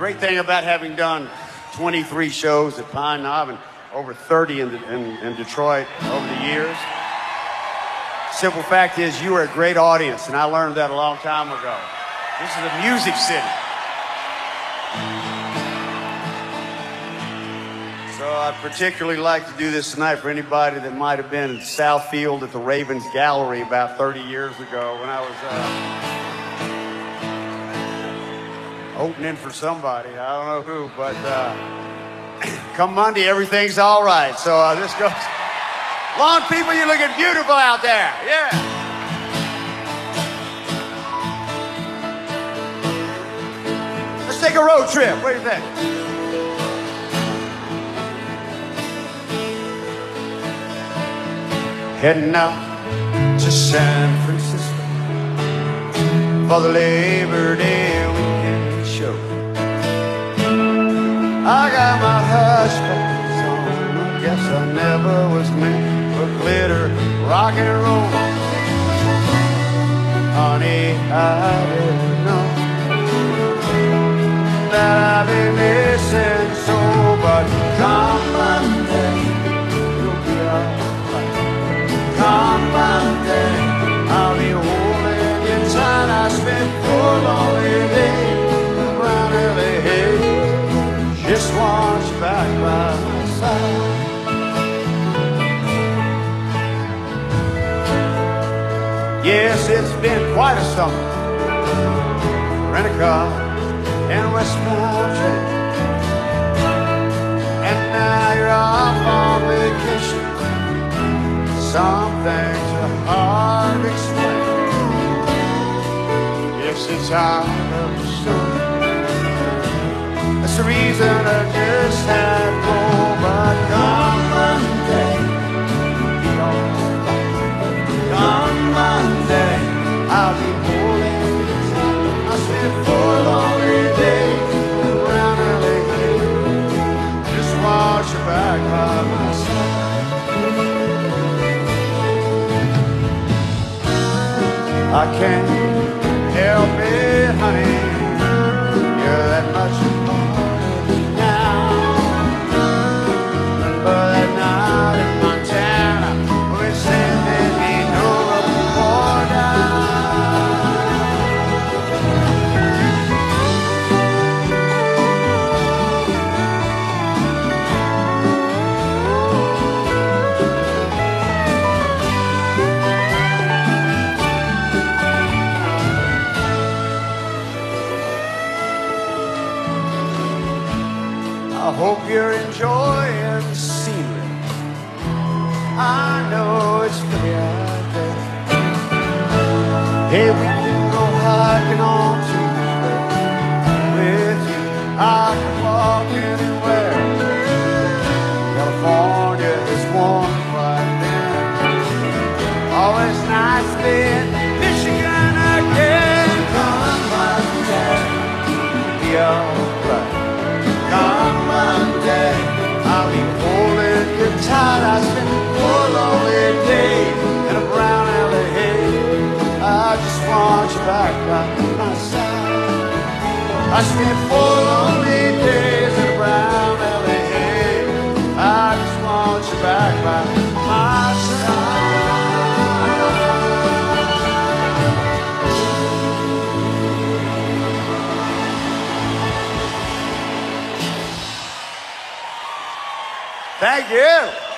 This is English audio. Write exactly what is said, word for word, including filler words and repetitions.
great thing about having done twenty-three shows at Pine Knob and over thirty in, in, in Detroit over the years. Simple fact is, you are a great audience, and I learned that a long time ago. This is a music city. So I'd particularly like to do this tonight for anybody that might have been in Southfield at the Ravens Gallery about thirty years ago when I was uh, opening for somebody. I don't know who, but uh, come Monday, everything's all right. So uh, this goes. Lawn people, you're looking beautiful out there. Yeah. Let's take a road trip. What do you think? Heading out to San Francisco for the Labor Day weekend show. I got my hush puppies on. I guess I never was meant for glitter, rock and roll. Honey, I didn't know that I'd be missing so, but come Monday, you'll be alright. Come Monday, I'll be holding you tight. I spent four lonely days around L A. Just want you back by my side. Yes, it's been quite a summer. Rent a car in West Mountain, and now you're off on vacation. Some things are hard to explain. Yes, it's out of the story. That's the reason I just had no. But come Monday, be alright. Come Monday, I'll be holding you tight. I spent four lonely days around L A. Just want you back by my side. I can't help it, honey. You're that much a part of me now. But that night in Montana, we're sending me no more down. I hope you're enjoying the scenery. I know it's pretty out there. Hey, we can go hiking on Tuesday. With you, I can walk anywhere. California is warm right there. Always nice to be in Michigan again. Come Monday, be alright. Come Monday, I'll be holding you tight. I spent four lonely days in a brown L A. I just want you back by my side. I spent four lonely days in a brown L A. I just want you back by my side. Thank you.